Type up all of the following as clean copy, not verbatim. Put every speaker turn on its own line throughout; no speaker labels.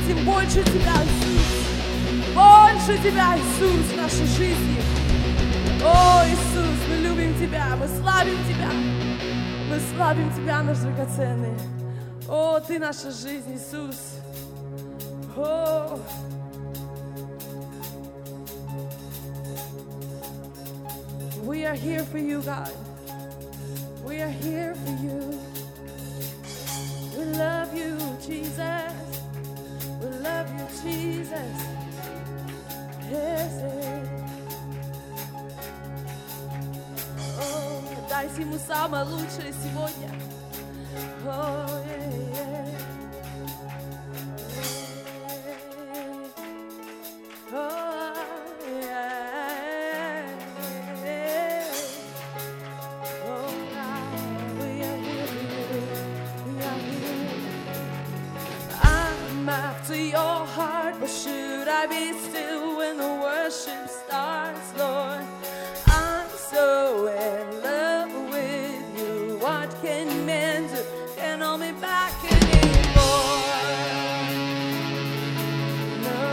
хотим больше Тебя, Иисус. Больше Тебя, Иисус, в нашей жизни. О, Иисус, мы любим Тебя, мы славим Тебя. Мы славим Тебя, наш драгоценный. О, Ты наша жизнь, Иисус. О. We are here for you, God. We are here for you. We love you, Jesus. We love you, Jesus. Yes, yes. Oh, дай ему самое лучшее сегодня. Oh, yeah, yeah. Oh, yeah. Oh, God, we are here for you. We are here. I'm after your heart, but should I be still when the worship starts, Lord? I'm so in love with you. What can men do? Can't hold me back anymore. No.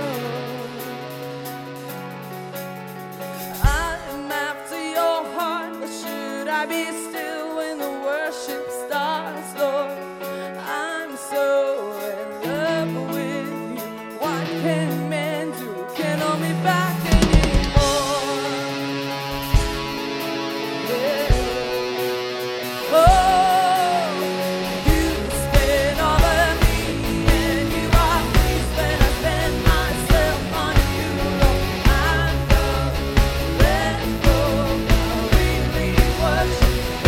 I'm after your heart, but should I be still when the worship starts, Lord? I'm so in love with you. What can men do? Can't hold me back anymore. Yeah. Oh, you spend all of me, and you are pleased when I spend myself on you, Lord. I'm gonna let go. I really worship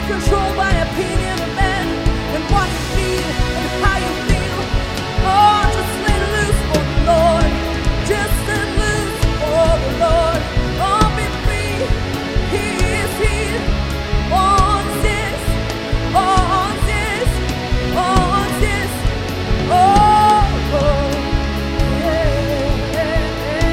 controlled by opinion of men and what you feel and how you feel. Oh, just let loose for the Lord. Just let loose for the Lord. Oh, be free. He is here. On this. On this. On this. Oh, oh. Yeah.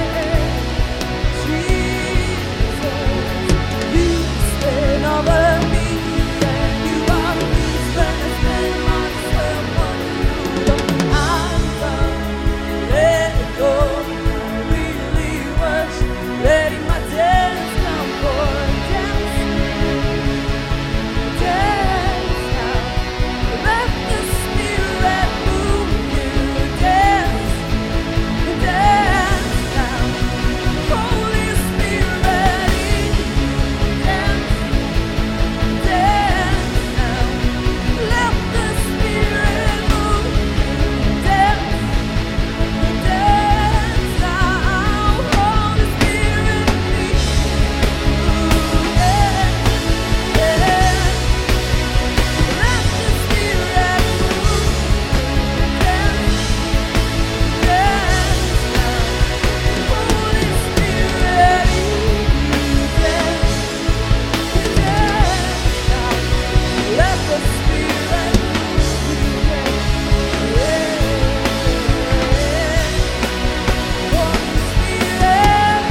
Jesus, you stand over me, and you are the reason I spend myself on you. I'm gonna let it go. I really was letting my dance come for dance, dance now. Let the Spirit move you, dance, dance now. Holy Spirit in you, dance, dance now. Let the Spirit move you, dance, dance now. Holy Spirit in you, dance, dance. Let the Spirit move you, dance, dance now. Holy Spirit in you, dance, dance now. Let the Spirit move you, dance, Holy Spirit.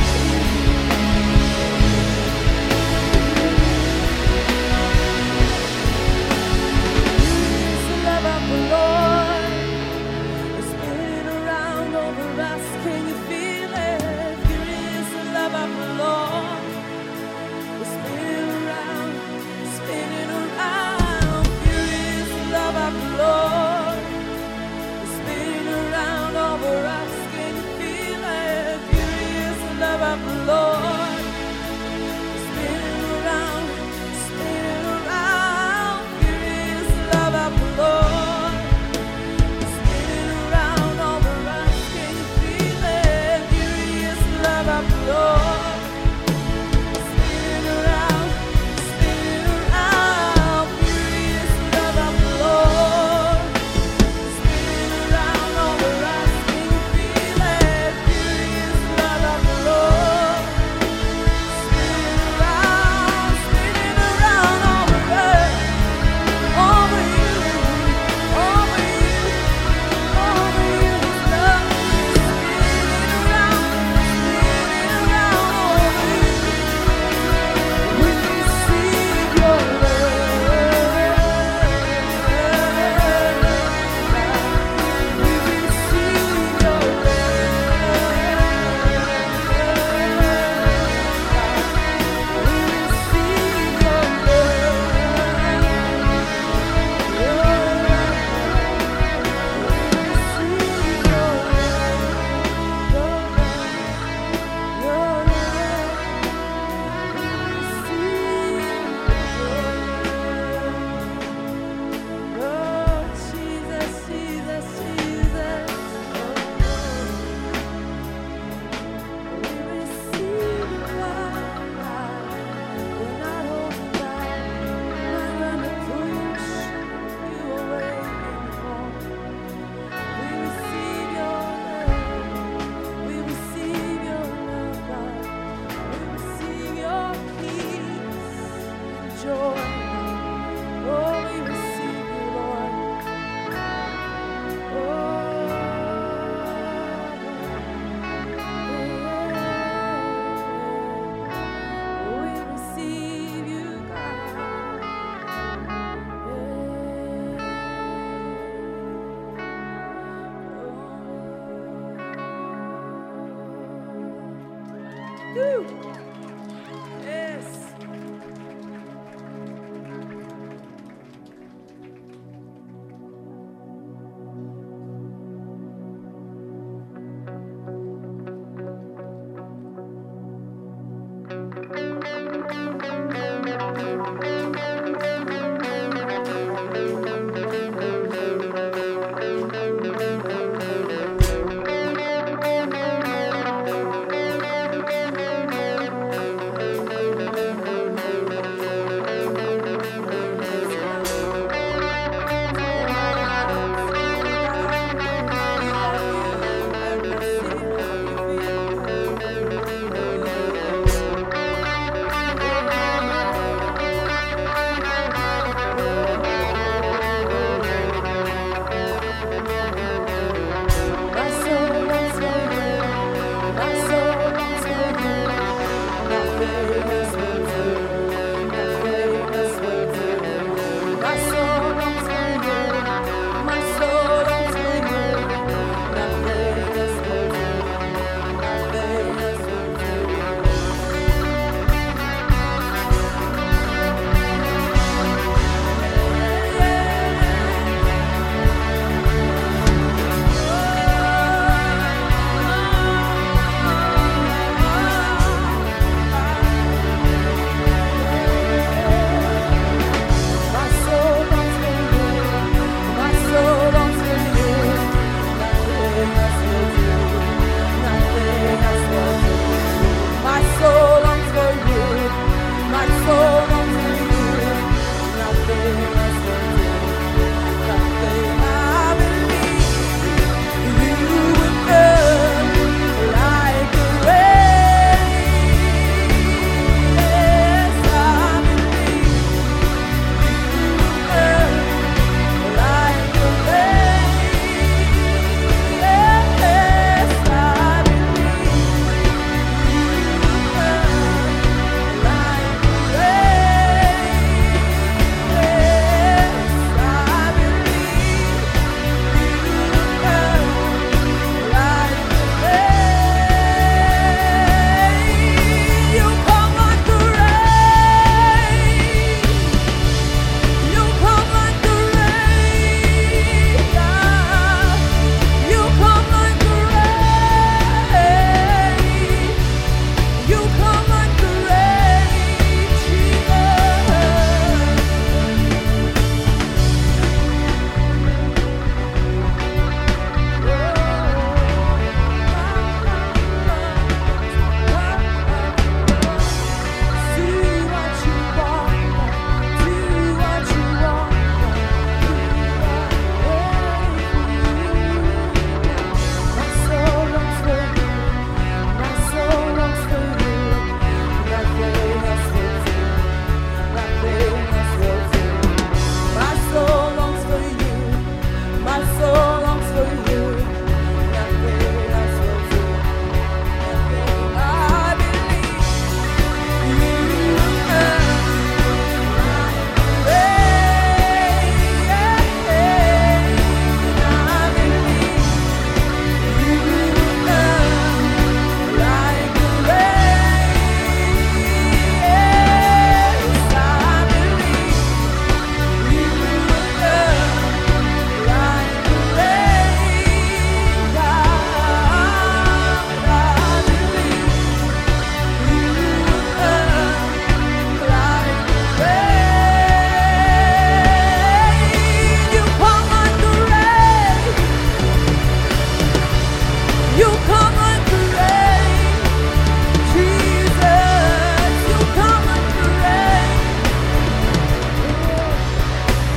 It's the love of the Lord. It's spinning around over us. Can you feel it? Here is the love of the Lord. It's spinning around, spinning around. Here is the love of the Lord. It's spinning around over us. Can you feel it? Here is the love of the Lord. It's spinning around, spinning around. Here is the love of the Lord. It's spinning around over us. Can you feel it? Here is the love of the Lord. It's spinning around, spinning around. Here is the love of the Lord. It's spinning around over us. Can you feel it? Here is the love of the Lord. Spinning around over us, over you, over you, over you. His love is spinning around over you. We receive your love. We receive your Yes.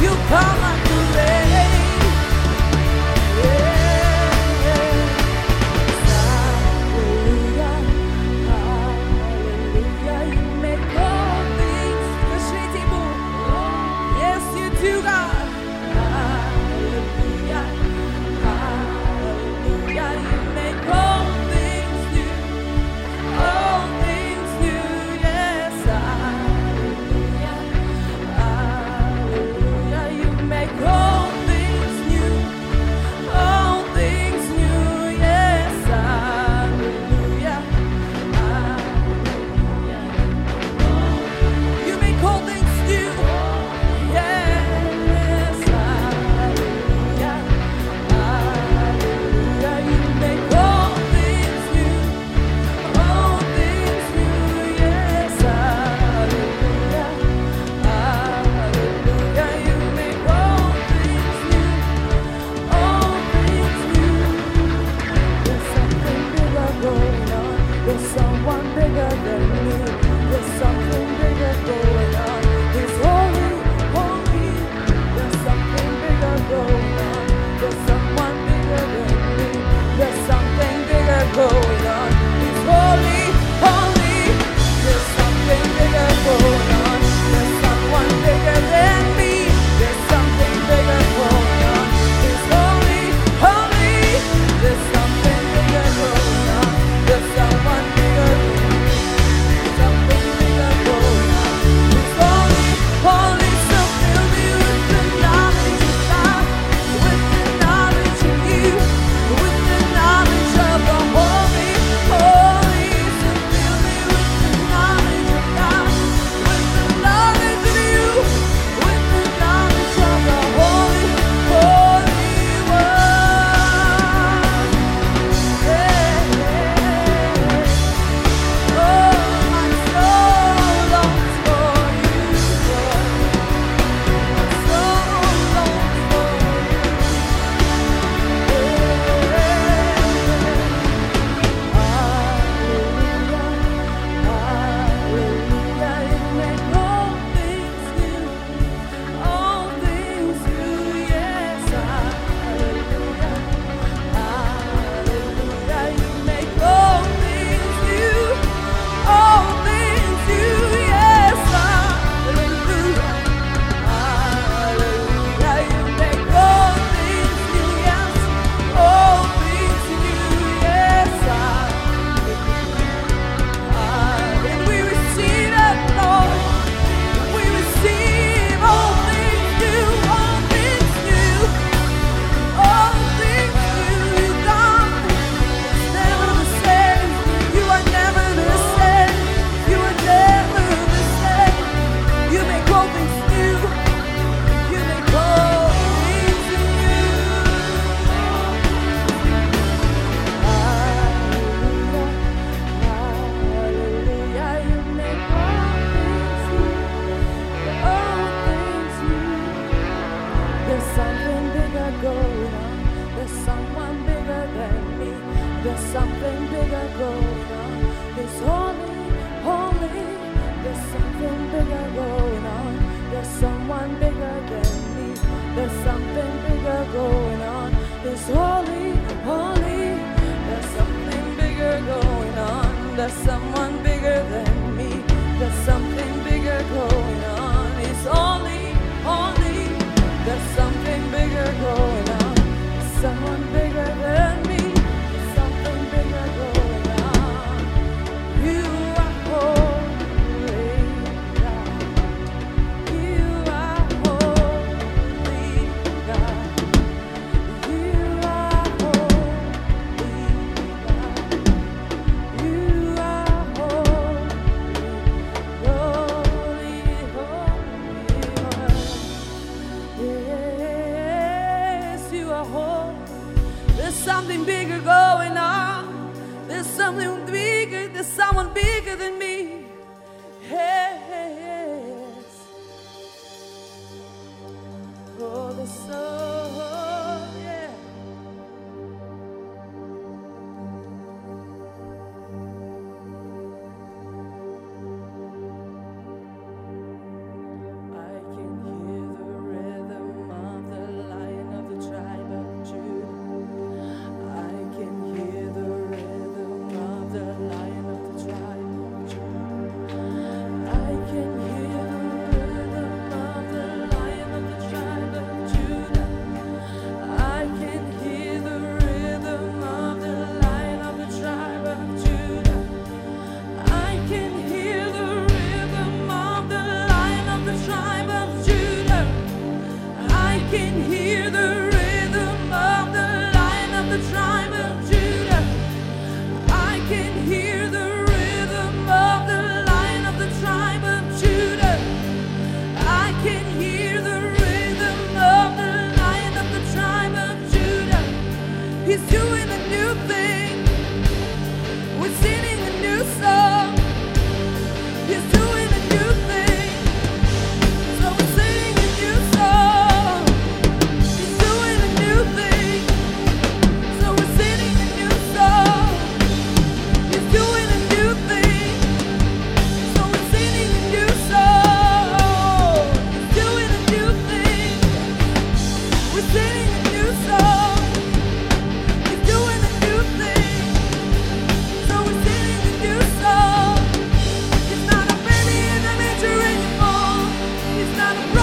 You come like the rain.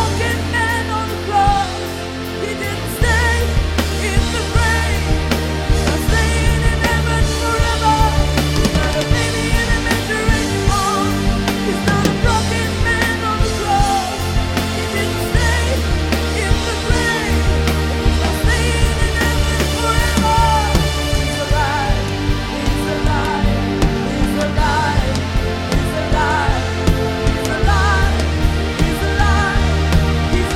broken man on the cross. He didn't stay in the grave. He's not staying in heaven forever. He's not a baby in a manger anymore. He's not a broken man on the cross. He didn't stay in the grave. He's not staying in heaven forever. He's alive. He's alive. He's alive. He's alive. He's alive. He's alive. He's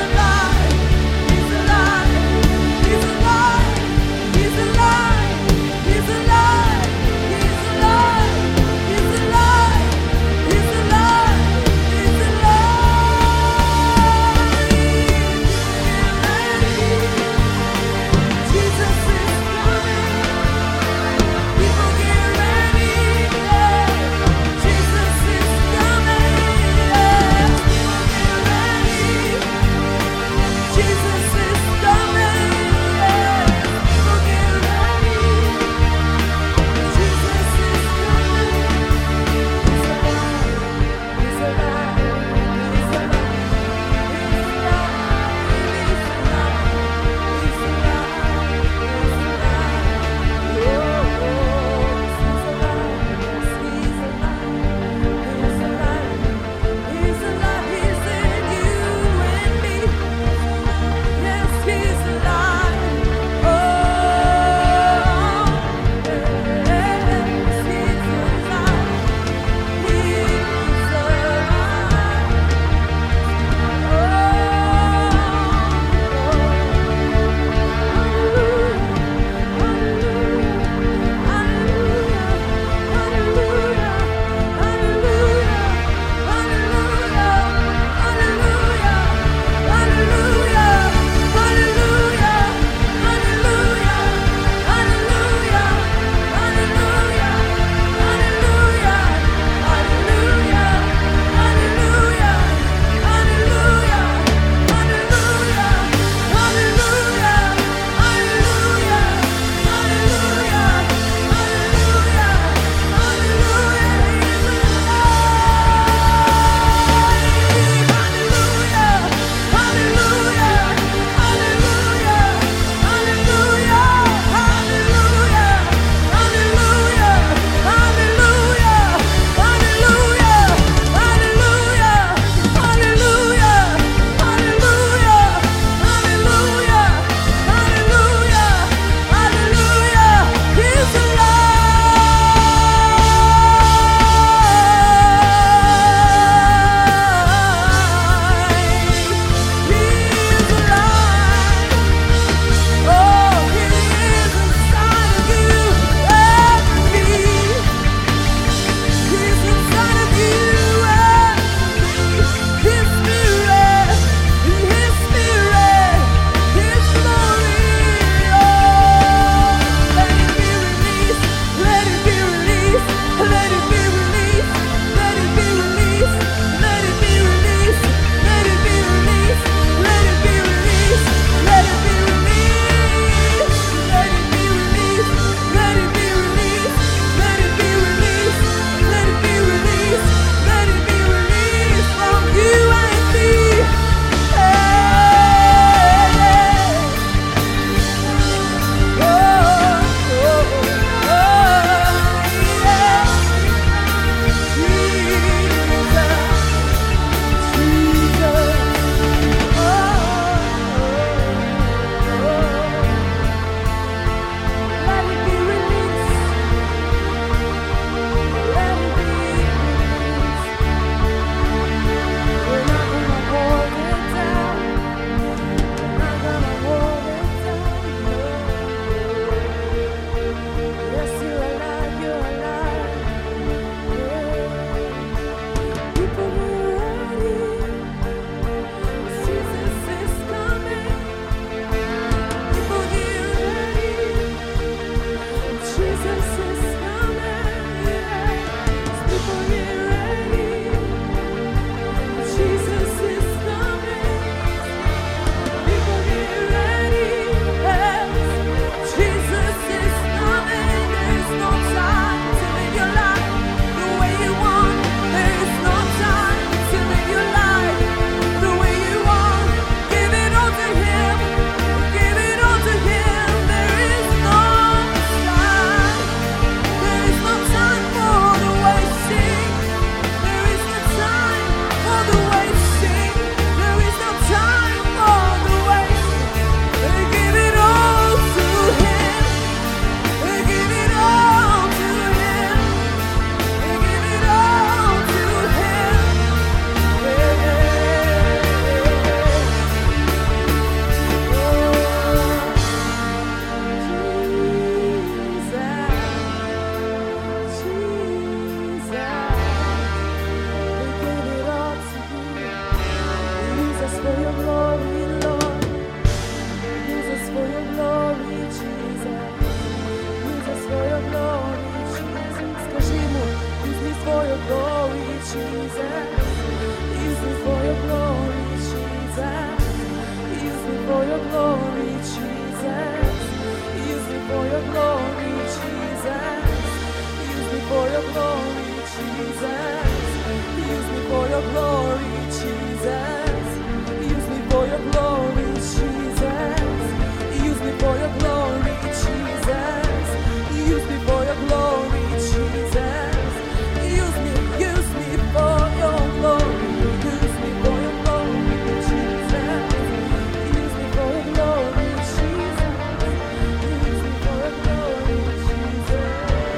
your glory, Jesus. Use me for your glory, Jesus. Use me for your glory, Jesus. Use me for your glory, Jesus. Use me for your glory, Jesus. Use me for your glory, Jesus. Use me for your glory, Jesus. Use me for your glory. Use me for your glory, Jesus. Use me for your glory, Jesus. Use me for your glory, Jesus.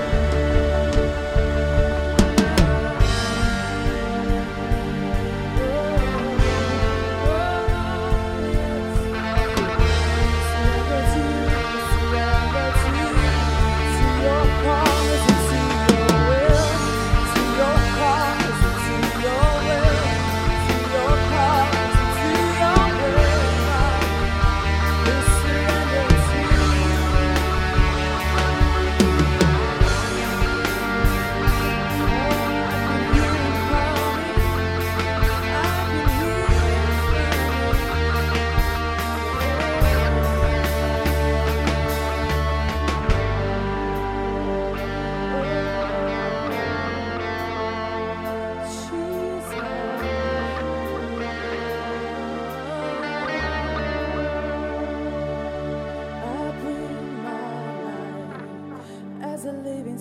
As a living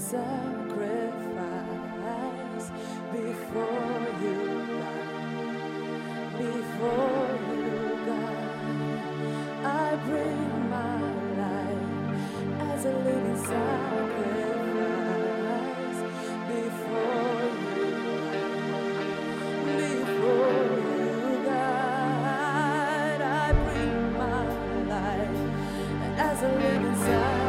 sacrifice before you, God. Before you, God. I bring my life as a living sacrifice before you, before you, God. I bring my life as a living sacrifice.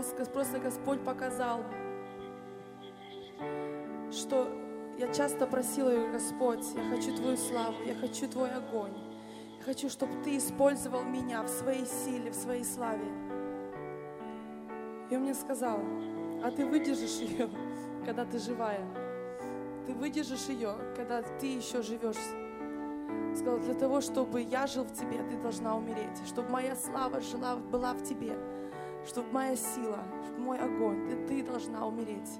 сейчас просто Господь показал, что я часто просила ее: Господь, я хочу Твою славу, я хочу Твой огонь. Я хочу, чтобы Ты использовал меня в своей силе, в своей славе. И он мне сказал: а ты выдержишь ее, когда ты живая? Ты выдержишь ее, когда ты еще живешь? Сказал: для того, чтобы я жил в тебе, ты должна умереть. Чтобы моя слава была в тебе. Чтобы моя сила, чтобы мой огонь, ты должна умереть.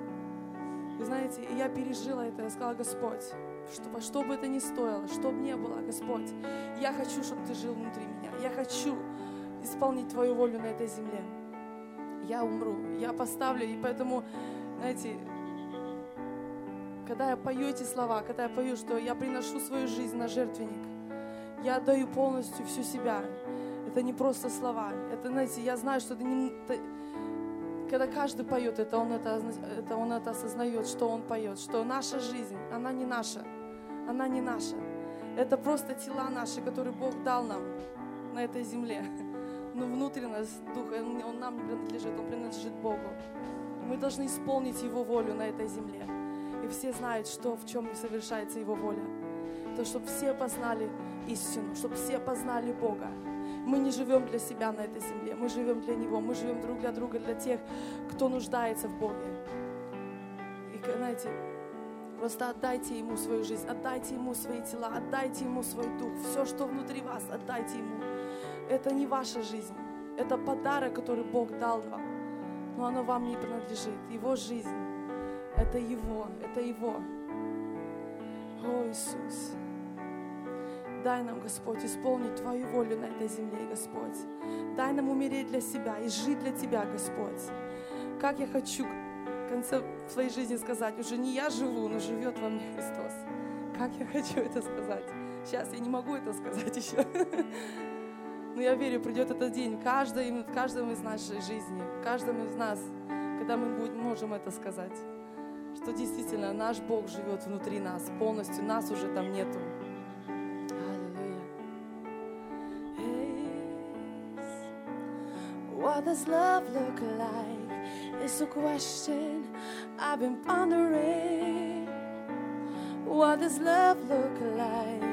Вы знаете, и я пережила это. Я сказала: Господь, что бы это ни стоило, что бы ни было, Господь, я хочу, чтобы Ты жил внутри меня. Я хочу исполнить Твою волю на этой земле. Я умру, я поставлю. И поэтому, знаете, когда я пою эти слова, когда я пою, что я приношу свою жизнь на жертвенник, я отдаю полностью всю себя. Это не просто слова. Это, знаете, я знаю, что это не... Когда каждый поет это, он это осознает, что он поет, что наша жизнь, она не наша. Она не наша. Это просто тела наши, которые Бог дал нам на этой земле. Но внутри нас Дух, он нам не принадлежит, он принадлежит Богу. Мы должны исполнить Его волю на этой земле. И все знают, в чем совершается Его воля. То, чтобы все познали истину, чтобы все познали Бога. Мы не живем для себя на этой земле, мы живем для Него, мы живем друг для друга, для тех, кто нуждается в Боге. И, знаете, просто отдайте Ему свою жизнь, отдайте Ему свои тела, отдайте Ему свой дух. Все, что внутри вас, отдайте Ему. Это не ваша жизнь, это подарок, который Бог дал вам, но оно вам не принадлежит. Его жизнь, это Его, это Его. О, Иисус! Дай нам, Господь, исполнить Твою волю на этой земле, Господь. Дай нам умереть для себя и жить для Тебя, Господь. Как я хочу в конце своей жизни сказать: уже не я живу, но живет во мне Христос. Как я хочу это сказать. Сейчас я не могу это сказать еще. Но я верю, придет этот день в каждом из нашей жизни, в каждом из нас, когда мы можем это сказать. Что действительно наш Бог живет внутри нас полностью, нас уже там нету.
What does love look like? It's a question I've been pondering. What does love look like?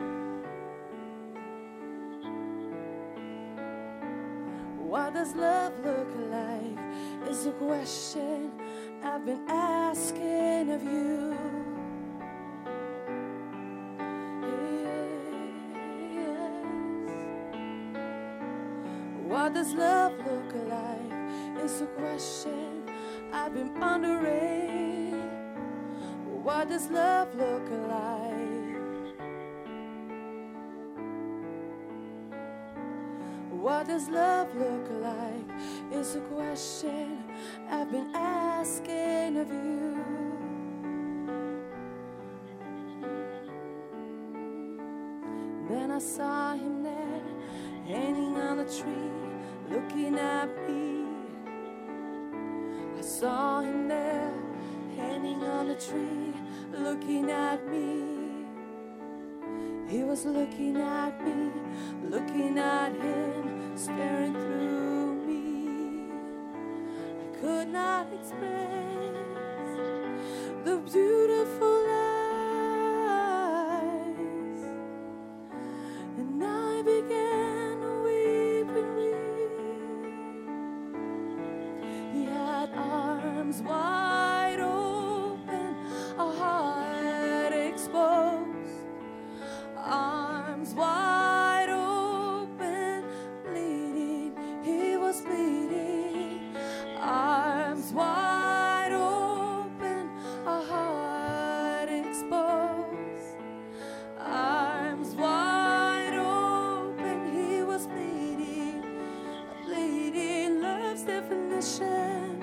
What does love look like? It's a question I've been asking of you. What does love look like? It's a question I've been pondering. What does love look like? What does love look like? It's a question I've been asking of you. Then I saw him there, hanging on a tree, looking at me. I saw him there, hanging on a tree, looking at me. He was looking at me, looking at him, staring through me. I could not express the beautiful eyes, and I began to weep and weep. He had arms wide open, a heart exposed. Arms wide open, bleeding, he was bleeding. Arms wide open, a heart exposed. Arms wide open, he was bleeding, bleeding. Love's definition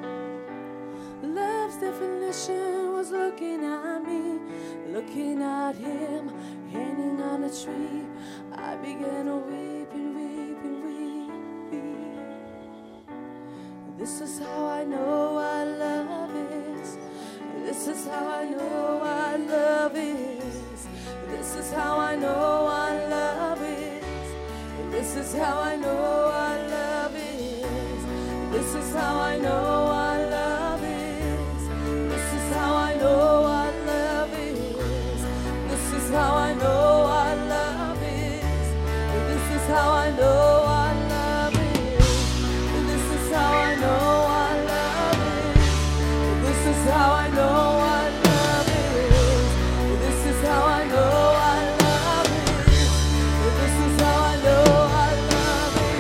was looking at me, looking at him, hanging on a tree. I began to weep and weep and weep. This is how I know what love is. This is how I know what love is. This is how I know what love is. This is how I know what love is. This is how I know what love is. This is how I know what love is. This is how I know what love is. This is how I know what love is. This is how I know what love is. This is how I know what love is. This is how I know what love is. This is how I know what love is.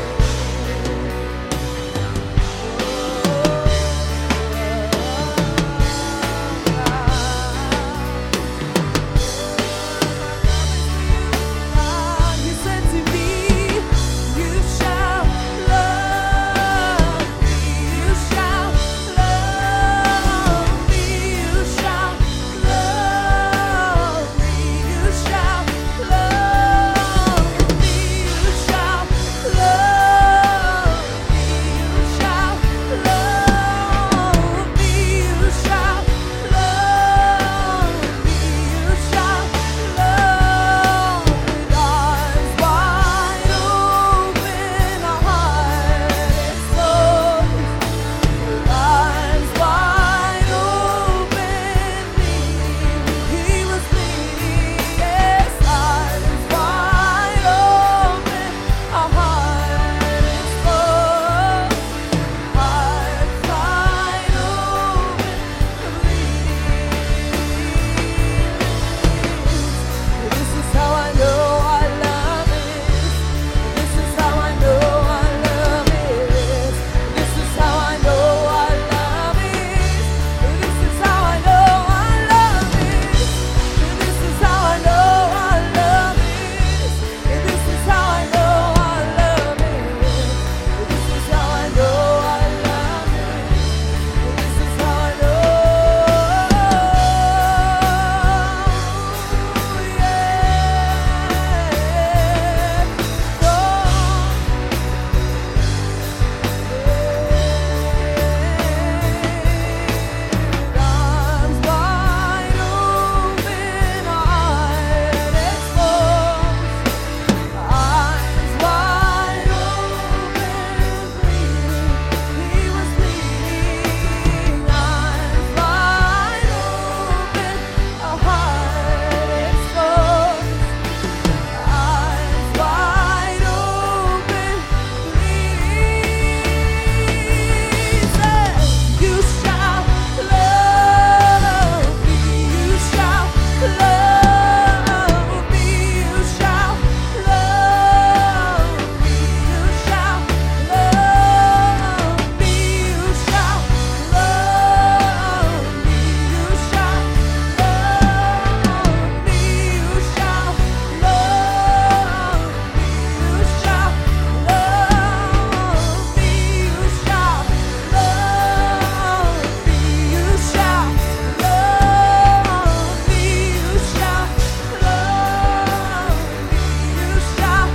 You said to me, you shall love me, you shall love me, you shall love me, you shall love me, you shall love me, you shall love me, you shall love me, you shall love with arms wide open, a heart exposed, with arms wide open, he was bleeding, yes, arms wide open, a heart exposed, heart wide open, bleeding. This is how I know what love is. This is how I know what love is. This is how I know what love is. This is how I know what love is. This is how I know what love is. This is how I know what love is. This is how I know what love is. This is how I know. Arms wide open, heart exposed. Arms wide open, bleeding. He was bleeding. Arms wide open, a heart exposed. Arms wide open, bleeding. Said, you shall love me, you shall love me, you shall love me, you shall love me, you shall love me, you shall love me, you shall love me, you shall love me, you shall love me, you shall love me, you shall love me, you shall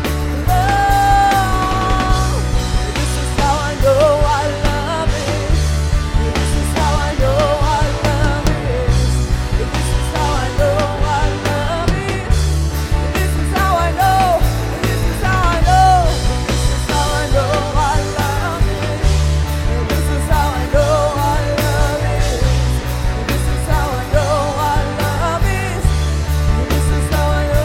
love. This is how I know what love is. This is how I know what love is. This is how I know what love is. This is how I know. This is how I know. This is how I know what love is. This is how I know what love is. This is how I know what love is. This is how I know.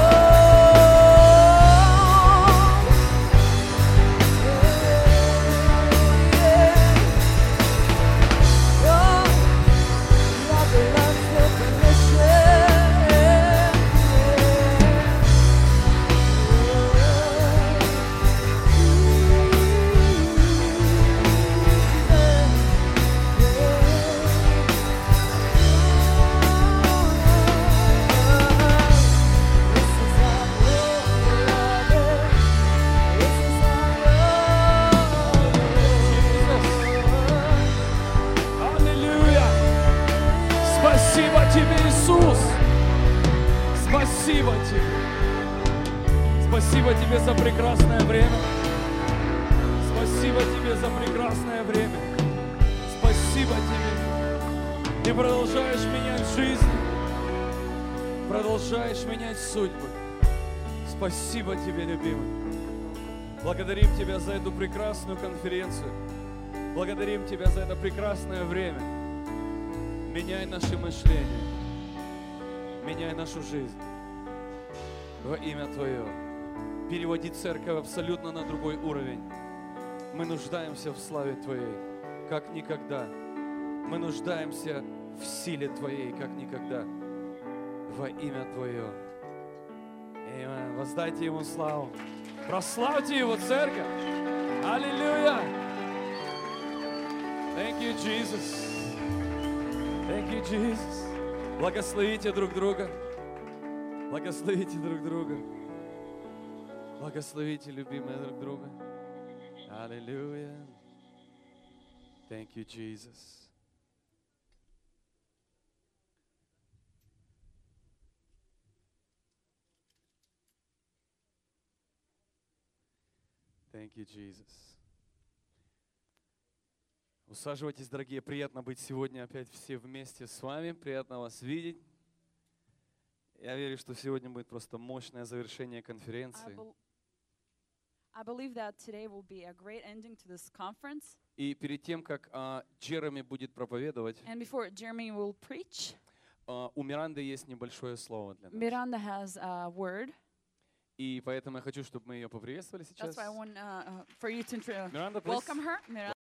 Аллилуйя! Спасибо Тебе, Иисус! Спасибо Тебе! Спасибо Тебе за прекрасное время! Спасибо Тебе за прекрасное время! Спасибо Тебе! Ты продолжаешь менять жизнь, продолжаешь менять судьбы. Спасибо Тебе, любимый! Благодарим Тебя за эту прекрасную конференцию. Благодарим Тебя за это прекрасное время. Меняй наше мышление. Меняй нашу жизнь. Во имя Твое. Переводи церковь абсолютно на другой уровень. Мы нуждаемся в славе Твоей, как никогда. Мы нуждаемся в силе Твоей, как никогда. Во имя Твое. Аминь. Воздайте Ему славу. Прославьте Его, церковь. Аллилуйя. Thank you, Jesus. Thank you, Jesus. Благословите друг друга. Благословите друг друга. Благословите, любимые, друг друга. Аллилуйя. Thank you, Jesus. Thank you, Jesus. Усаживайтесь, дорогие. Приятно быть сегодня опять все вместе с вами. Приятно вас видеть. Я верю, что сегодня будет просто мощное завершение конференции.
I believe that today will be a great ending to this conference.
И перед тем, как Джереми будет проповедовать,
And before Jeremy will preach,
у Миранды есть небольшое слово для нас.
Miranda has a word.
И поэтому я хочу, чтобы мы ее поприветствовали сейчас.
That's why I want for you to
Miranda, please.
welcome her. Miranda.